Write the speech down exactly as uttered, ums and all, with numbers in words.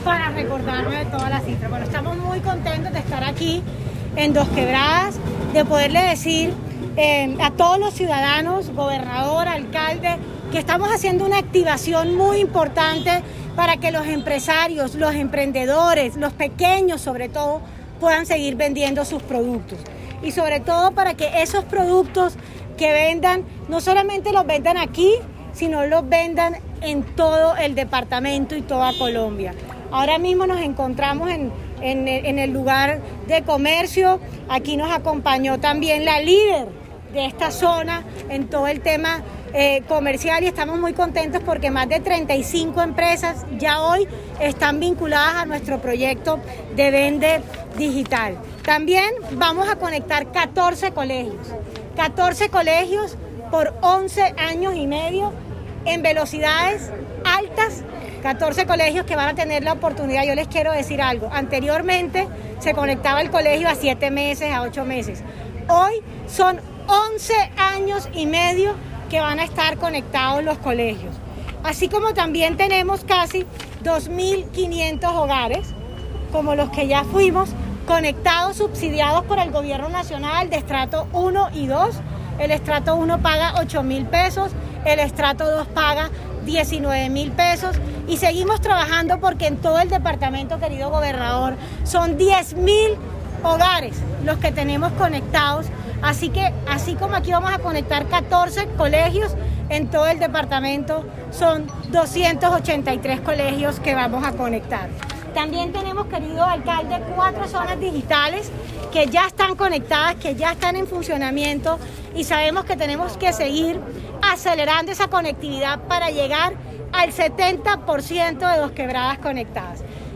para recordarme de todas las cifras. Bueno, estamos muy contentos de estar aquí en Dos Quebradas, de poderle decir eh, a todos los ciudadanos, gobernador, alcalde, que estamos haciendo una activación muy importante para que los empresarios, los emprendedores, los pequeños sobre todo, puedan seguir vendiendo sus productos. Y sobre todo para que esos productos que vendan, no solamente los vendan aquí, sino los vendan en todo el departamento y toda Colombia. Ahora mismo nos encontramos en, en, en el lugar de comercio. Aquí nos acompañó también la líder de esta zona en todo el tema eh, comercial y estamos muy contentos porque más de treinta y cinco empresas ya hoy están vinculadas a nuestro proyecto de Vende Digital. También vamos a conectar catorce colegios, catorce colegios por once años y medio en velocidades altas, catorce colegios que van a tener la oportunidad. Yo les quiero decir algo, anteriormente se conectaba el colegio a siete meses, a ocho meses. Hoy son once años y medio que van a estar conectados los colegios. Así como también tenemos casi dos mil quinientos hogares, como los que ya fuimos, conectados, subsidiados por el gobierno nacional de estrato uno y dos. El estrato uno paga ocho mil pesos, el estrato dos paga diecinueve mil pesos y seguimos trabajando porque en todo el departamento, querido gobernador, son diez mil hogares los que tenemos conectados. Así que, así como aquí vamos a conectar catorce colegios, en todo el departamento son doscientos ochenta y tres colegios que vamos a conectar. También tenemos, querido alcalde, cuatro zonas digitales que ya están conectadas, que ya están en funcionamiento y sabemos que tenemos que seguir acelerando esa conectividad para llegar al setenta por ciento de Dos Quebradas conectadas.